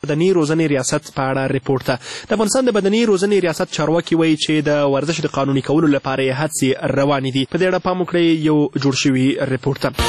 بدني روزنې ریاست په اړه ریپورت ته. د افغانستان د بدني روزنې ریاست چارواکي وایي چې د ورزش د قانوني کولو لپاره یې هڅې روانې دي. په دې اړه پام وکړئ یو جوړ شوي ریپورت ته.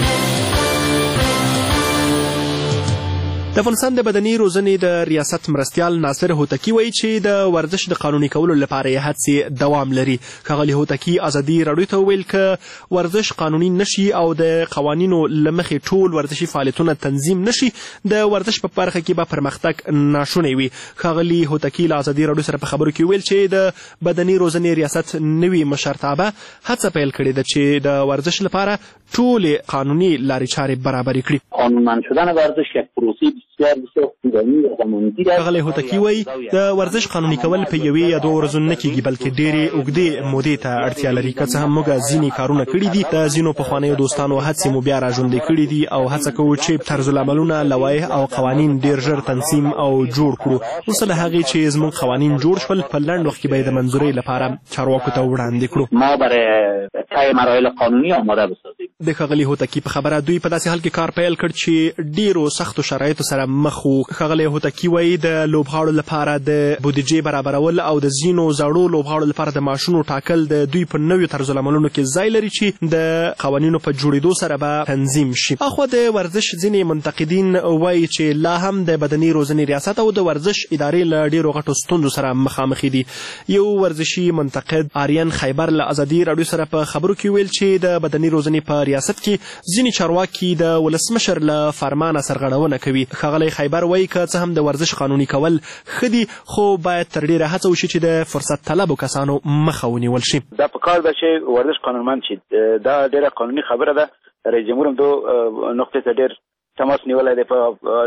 د افغانستان د بدني روزنې د ریاست مرستیال ناصر هوتکی وایي چې د ورزش د قانوني کولو لپاره یې هڅې دوام لري. ښاغلي هوتکی ازادي راډیو ته وویل که ورزش قانوني نشي او د قوانینو له مخې ټول ورزشي فعالیتونه تنظیم نشي، د ورزش په برخه کې به پرمختګ ناشونی وي. ښاغلي هوتکی له ازادي راډیو سره په خبرو کې وویل چې د بدني روزنې ریاست نوي مشرتابه هڅه پیل کړې ده چې د ورزش لپاره ټولې قانوني لارې چارې برابرې کړي. قانونمند شدن ورزش یک پروسه بسیار بسیار طولانی و زمانگیر است. ښاغلی هوتکی وایي د ورزش قانوني کول په یوې یا دوه ورځو نه کېږي، بلکې ډېرې اوږدې مودې ته اړتیا لري. که څه هم موږ ځینې کارونه کړي دي، د ځینو پخوانیو دوستانو هڅې مو بیا راژوندۍ کړي دي او هڅه کوو چې طرزالعملونه، لوایح او قوانین ډېر ژر تنظیم او جوړ کړو. وروسته له هغې چې زموږ قوانین جوړ شول، په لنډ وخت کې به یې د منظورۍ لپاره چارواکو ته وړاندې کړو. ما برای طی مراحل قانوني آماده بسازیم. د ښاغلي هوتکی په خبره دوی په داسې حال کې کار پیل کړ چې ډېرو سختو شرایطو سره مخ وو. ښاغلی هوتکی وایي د لوبغاړو لپاره د بودیجې برابرول او د ځینو زړو لوبغاړو لپاره د معاشونو ټاکل د دوی په نویو طرزالعملونو کې ځای لري چې د قوانینو په جوړېدو سره به تنظیم شي. اخوا د ورزش ځینې منتقدین وایي چې لا هم د بدني روزنې ریاست او د ورزش ادارې له ډېرو غټو ستونزو سره مخامخ دي. یو ورزشي منتقد آریان خیبر له ازادي راډیو سره په خبرو کې ویل چې د بدني روزنې په ریاست کې ځینې چارواکي د ولسمشر له فرمانه سرغړونه کوي. ښاغلی خیبر وایي که څه هم د ورزش قانوني کول ښه دي، خو باید تر ډېره هڅه وشي چې د فرصت طلبو کسانو مخه ونیول شي. دا په کار ده چې ورزش قانونمند شي. دا ډېره قانوني خبره ده. رئیس جمهور هم دو نقطې ته ډېر تماس نیولی دی په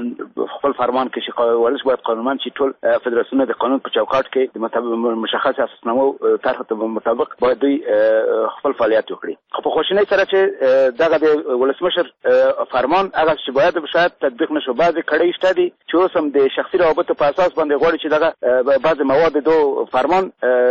خپل فرمان کې چې ورزش باید قانونمند شي. ټول فدراسیونونه د قانون په چوکاټ کې د مشخص اساسنامو طرح مطابق باید دوی خپل فعالیت وکړي. خو په خواشینۍ سره چې دغه د ولسمشر فرمان هغه چې باید شاید تطبیق نشو. بعضې کړۍ شته دي چې اوس هم د شخصي روابطو په اساس باندې غواړي چې دغه بعضې مواد دو فرمان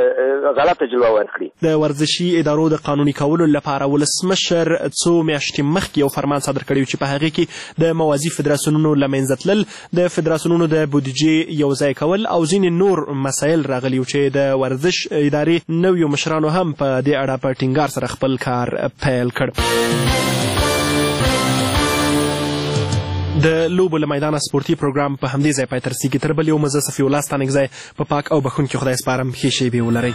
غلطه جلوه ورکړي. د ورزشي ادارو د قانوني کولو لپاره ولسمشر څو میاشتې مخکې یو فرمان صادر کړی و چې په هغې کې د موازي فدراسیونونو له منځه تلل، د فدراسیونونو د بودیجې یو ځای کول او ځینې نور مسایل راغلي و چې د ورزش ادارې نویو مشرانو هم په دې اړه په ټینګار سره خپل کار پیل کړ. د لوبو له میدانه سپورتي پروګرام په همدې ځای پای ته رسېږي. تر بل یو مزه صفي الله ستانکزی په پاک او بخښونکي خدای سپارم. ښې شېبې ولرئ.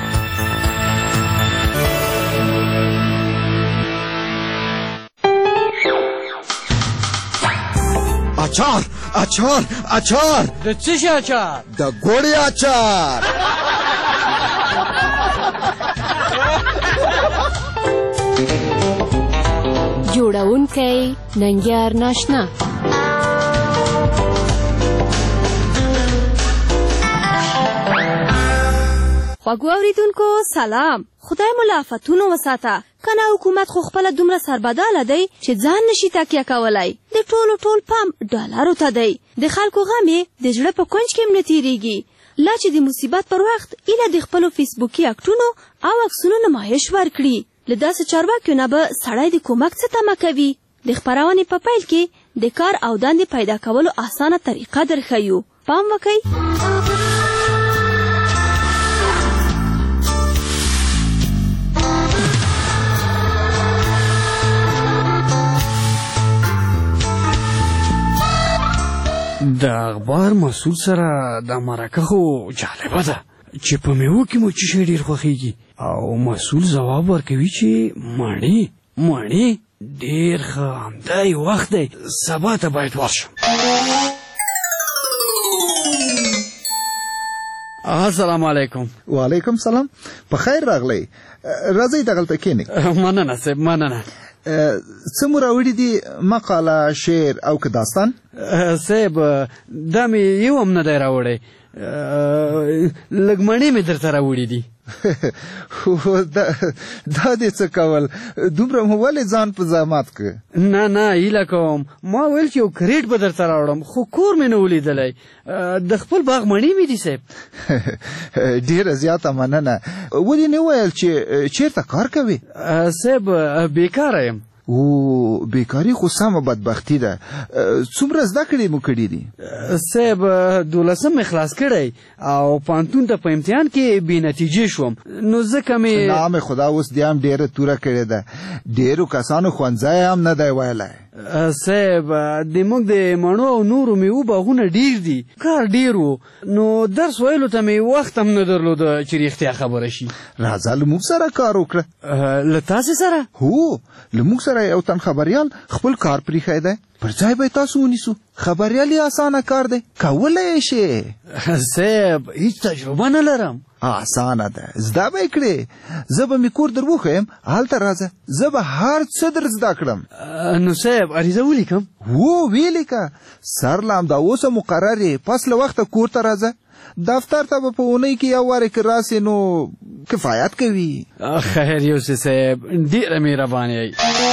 اچار اچار اچار. د څه شي اچار؟ د ګوړې اچار. جوړونکی ننګیار ناشنا. خوږو اوریدونکو سلام. خدای مو له آفتونو وساته. کنه حکومت خو خپله دومره سربداله دی چې ځان نشي تکیه کولی. د ټول پام ډالرو ته دی. د خلکو غم یې د زړه په کونج کې هم نه تېرېږي. لا چې د مصیبت پر وخت ایله د خپلو فیسبوکي اکټونو او عکسونو نمایش ورکړي. له داسې چارواکیو نه به سړی د کومک څه تمه کوي. د خپرونې په پیل کې د کار او دندې پیدا کولو اسانه طریقه درښیو. پام وکئ. د اخبار مسؤل سره د مرکه خو جالبه ده چې په میوه کې مو څه شی ډېر خوښېږي او مسؤل ځواب ورکوي چې مڼې ډېر ښه، همدا یې وخت دی، سبا ته باید ورشم. السلام علیکم. وعلیکم سلام. په خیر راغلی. راځئ دغلته کښېنئ. مننه صاحب، مننه. څه مو راوړي دي؟ مقاله، شعر او که داستان؟ صاحب دا مې یو هم نه دی راوړی. لږ مڼې مې درته راوړي دي. دا دې څه کول؟ دومره مو ولې ځان په زحمت که؟ نه هیله کوم. ما ویل چې یو کریټ به درته راوړم خو کور مې نه ولیدلی. د خپل باغ مڼې مې دي صاحب. ډېره زیاته مننه. ولې نه ویل چې چېرته کار کوې؟ صاحب بیکاره یم. او بیکاری خو سمه بدبختی ده. څومره زده کړې مو کړي دي؟ صاحب 12 خلاص کړی او پانتون ته په امتحان کې بې نتیجې شوم نو ځکه مې نام خدا اوس دې هم ډېره توره کړې ده. ډېرو کسانو ښوونځی هم نه دی ویلی. صاحب د موږ د مڼو او نورو میوو باغونه ډیر دي، کار ډیر و نو درس ویلو ته مې وخت هم نه درلوده چې رښتیا خبره شي. راځه له موږ سره کار وکړه. له تاسې سره؟ هو له موږ سره یو تن خبریال خپل کار پریښی دی، پر ځای به تاسو ونیسو. خبریال یې اسانه کار دی، کولی شې. صاحب هیڅ تجربه نه لرم. اسانه ده، زده به یې کړې. زه به مې کور در وښیم، هلته راځه، زه به هر څه در زده کړم. نو صاحب عریضه ولیکم؟ هو ولیکه. سر له همدا اوسه مقرر یې، پس له وخته کور ته راځه. دفتر ته به په اونۍ کې یو وارې که راسې نو کفایت کوي. خیر یوسف صاحب ډېره مهربانه یې.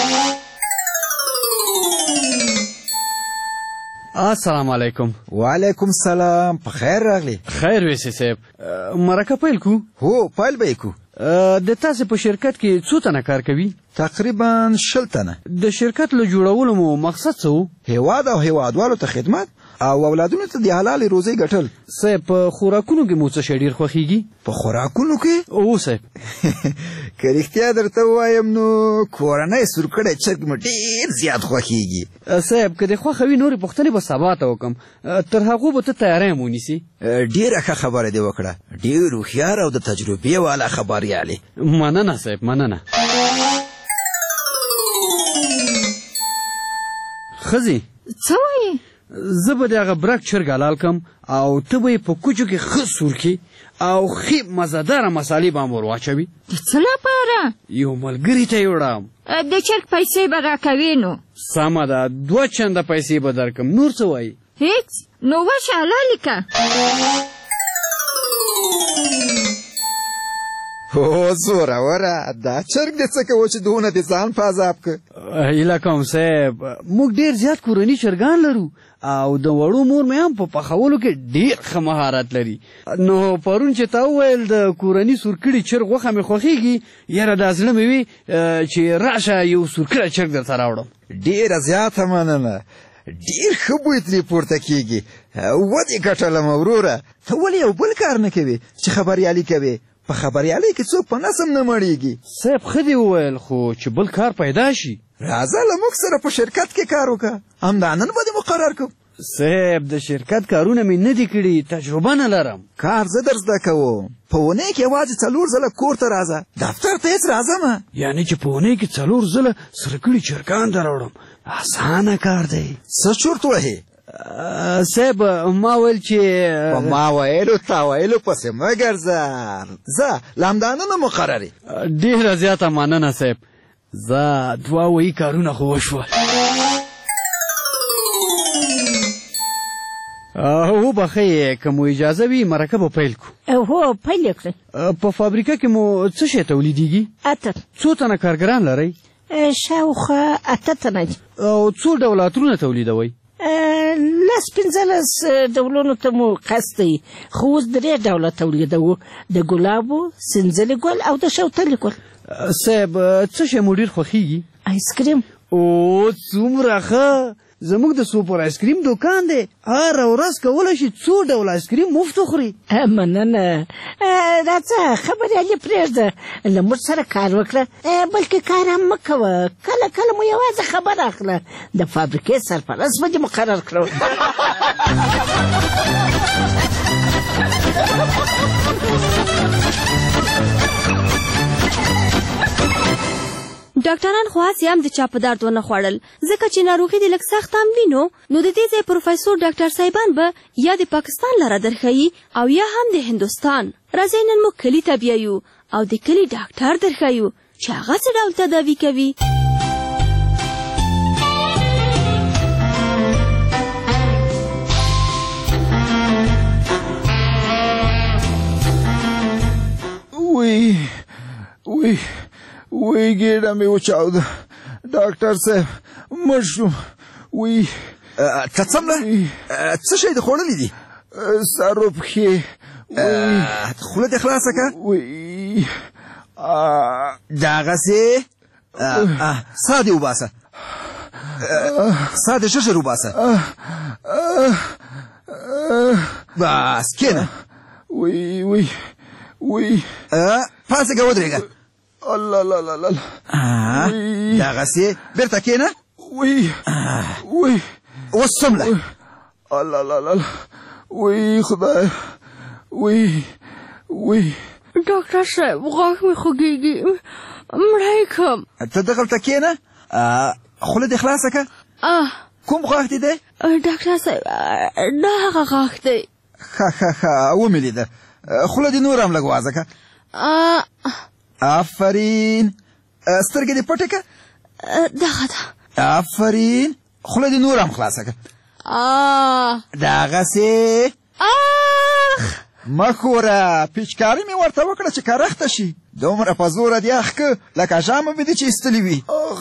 السلام علیکم. وعلیکم السلام. په خیر راغلی. خیر ویسی صاحب، مرکه پیل کو؟ هو پیل به یې کو. د تاسې په شرکت کې څو تنه کار کوي؟ تقریبا 60 تنه. د شرکت له جوړولو مو مقصد څه و؟ هیواد او هیوادوالو ته خدمت او اولادونو ته د حلالې روزۍ ګټل. صاحب په خوراکونو کې مو څه شی ډېر خوښېږي؟ په خوراکونو کې؟ او صاحب که رښتیا درته ووایم نو کورنی سورکړی چرګ مې ډېر زیات خوښېږي. صاحب که دې خوښه وي نورې پوښتنې به سبا ته وکړم، تر هغو به ته تیاری هم ونیسي. ډېره ښه خبره دې وکړه، ډېر هوښیار او د تجربې والا خبریال یې. مننه صاحب مننه. ښځې څه وایې؟ زه به د هغه برک چرګ حلال کړم او ته به یې په کوچو کې ښه سور کړې او ښې مزهداره مسالې به هم ور واچوي. د څه لپاره؟ یو ملګري ته یې وړم. د چرګ پیسې به راکوې نو؟ سمه ده، 2 چنده پیسې به درکړم. نور څه وایي؟ هیڅ. نو وشه حلالې که. هو زوروره، دا چرګ دې څه کوه چې دونه دې ځان په عذاب که. هیله کوم صاحب، موږ ډېر زیات کورني چرګان لرو او د وړو مور مې هم په پخولو کې ډېر ښه مهارت لري. نو پرون چې تا وویل د کورني سورکړي چرګ غوښه مې خوښېږي، یاره دا زړه مې وي چې راشه یو سورکړی چرګ درته راوړم. ډېره زیاته مننه، ډېر ښه بوی ترې پورته کېږي. ودې ګټلم وروره. ته ولې یو بل کار نه کوې چې خبریالي کوې؟ په خبریالۍ کې څوک په نسم نه مړېږي. صاحب ښه دې وویل، خو چې بل کار پیدا شي راځه له موږ سره په شرکت کې کار وکړه، همدا نن به دې مقرر کړو. صاحب د شرکت کارونه مې نه دي کړي، تجربه نه لرم. کار زه در زده کوم. په اونۍ کې یوازې 4 ځله کور ته راځه، دفتر ته هېڅ راځه مه. یعنې چې په اونۍ کې 4 ځله سره کړي چرګان ته راوړم، اسانه کار دی. څه چورت وهې؟ صاحب ما ویل چې په ما ویلو تا ویلو پسې مه ګرځه، ځه له همدانه مقرر یې. ډېره زیاته مننه صاحب، زه 2 وایي کارونه خو وشوه. وبخښئ که مو اجازه وي مرکه به پیل کړو. هو پیل یې کړئ. په فابریکه کې مو څه شی تولیدیږي؟ عطر. څو تنه کارګران لرئ؟ شاوخوا 8 تنه دي. او څو ډوله عطرونه تولیدوئ؟ 15 ډولونو ته مو قصد دی، خو اوس 3 ډوله تولیدوو، د ګلابو، سنځلې ګل او د شوتلې ګل. صاحب څه شی مو ډېر خوښېږي؟ آیسکریم. او څومره ښه، زموږ د سوپر آیسکریم دوکان دی، هره ورځ کولی شي 2 ډوله آیسکریم مفت وخوري. مننه. راځه خبریالي پرېږده، له موږ سره کار وکړه، بلکې کار هم مه کوه، کله کله مو یوازې خبر اخله، د فابریکې سرپرست به دې مقرر کړو. ډاکټران خو هسې هم د چا په درد ونه خوړل، ځکه چې ناروغي دې لږ سخت هم وي نو د دې ځای پروفیسور ډاکټر صاحبان به یا د پاکستان لاره درښیي او یا هم د هندوستان. راځئ نن مو کلي ته بیایو او د کلي ډاکټر درښیو چې هغه څه ډول تداوي کوي. وی ګېډه مې وچاوده، ډاکټر صاحب مړ شوم. ته څمله څه شی دې خوړلی دي؟ سر و پښې. خوله دې خلاصه که. دغسې سا دې وباسه سا دې ښه ژر وباسه بس کښېنه پاسېږه ودرېږه الله دغسې بېرته کښېنه اوس څومره الله خدای ډاکټر صاحب غاښ مې خوږېږي مړی کم ته دغلته کښېنه خوله دې خلاصه که کوم غاښ دې دی ډاکټر صاحب دا هغه غاښ دی ښه ومې لیده خوله دې نور هم لږ وازه که آفرین سترګې دې پټې که دغه ده آفرین خوله دې نور هم خلاصه که دغسې مه ښوره پیچکاري مې ورته وکړه چې کرخته شي دومره په زوره دې اخ که لکه ژامه مې دې چې ایستلې وي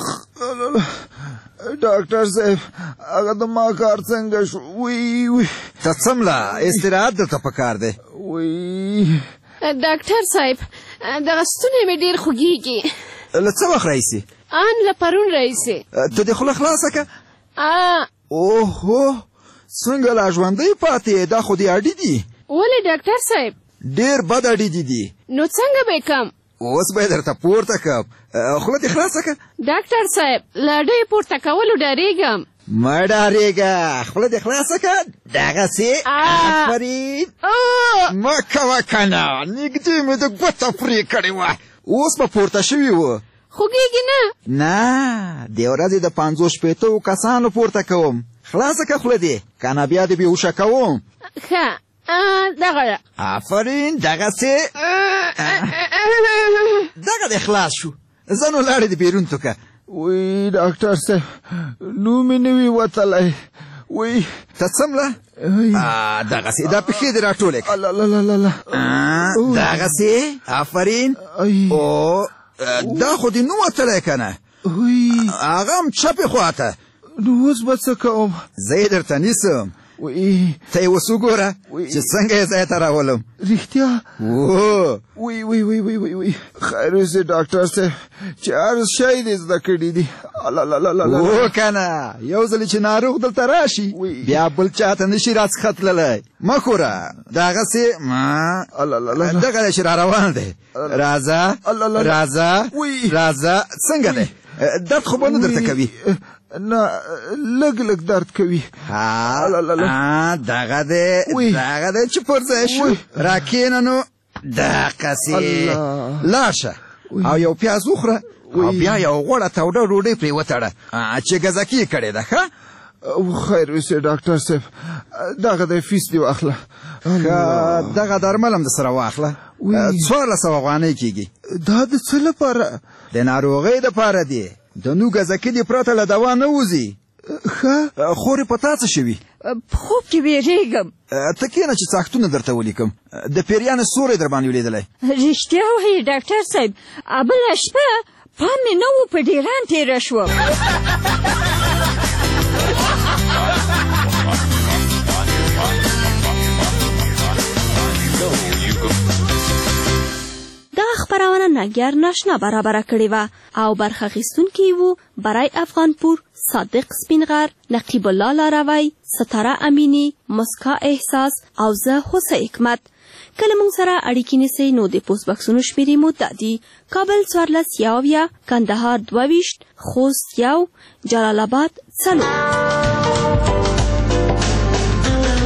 ډاکټر صاحب هغه د ما کار څنګه شو ته څمله استراحت درته پکار دی ډاکټر صاحب دغه ستونی مې ډېر خوږېږي له څه وخت راهیسې ان له پرون راهیسې ته دې خوله خلاصه که اوهو څنګه لا ژوندی پاتې دا خو دې اډې دي ولې ډاکټر صاحب ډېر بد اډې دي نو څنګه به کم اوس به یې درته پورته کړم خوله دې خلاصه که ډاکټر صاحب له اډې پورته کولو ډارېږم مه ډارېږه خوله دې خلاصه که دغسې آفرین مه کوه که نه نږدې مې د ګوته پرې کړې وه اوس به پورته شوي وه خوږېږي نه دې ورځې د 50 کسانو پورته کوم خلاصه که خوله دې که نه بیا دې بېهوشه کوم ښه دغه ده آفرین دغسې دغه دې خلاص شو زه نو لاړې دې بیرون تو که ډاکټر صاحب نوم مې نه وي وتلی ته څمله دغسې دا پښې دې راټولې کړه دغسې آفرین دا خو دې نه وتلی که نه هغه هم چپې خواته نو اوس به څه کوم زه یې درته نیسم ته یې اوس وګوره چې څنګه یې ځای ته راولم رښتیا خیر اوسې ډاکټر صاحب چې هر شی دې زده کړي دي که نه یو ځلې چې ناروغ دلته راشي بیا بل چاته نشي راڅخه تللی مه ښوره دغسې دغه دی چې را روان دی راځه څنګه دی درد خو به نه درته کوي نه لږ درد کوي دغه دی چې پر ځای شو را کښېنه نو دقسې لاړ شه او یو پیاز وخوره او بیا یو غوړه توده ډوډۍ پرې وتړه چې ګزکي یې کړې ده ښه خیر اوسې ډاکټر صاحب دغه دی فیس دې واخله دغه درمل هم درسره واخله 1400 افغانۍ کېږي دا د څه لپاره د ناروغۍ دپاره دی د نو ګزکي دې پرته له دوا نه وځي ښه خورې په تا څه شوي په خوب کې ویرېږم ته کښېنه چې څاښتونه درته ولیکم د پیریانو سوری در باندې ولیدلی رښتیا وایي ډاکټر صاحب بله شپه پام مې نه و په ډیران تېره شوم دا خپرونه ننګیار ناشنا برابره کړې وه او برخه اخیستونکي وو برای افغانپور صادق سپینغر نقیب الله لاروی ستاره امینی مسکا احساس او زه حسین حکمت کله مونږ سره اړیکې نیسئ نو د پوسټ بکسونو شمیرې مو دا دي کابل 14 کندهار 22 خوست 1 جلال آباد 4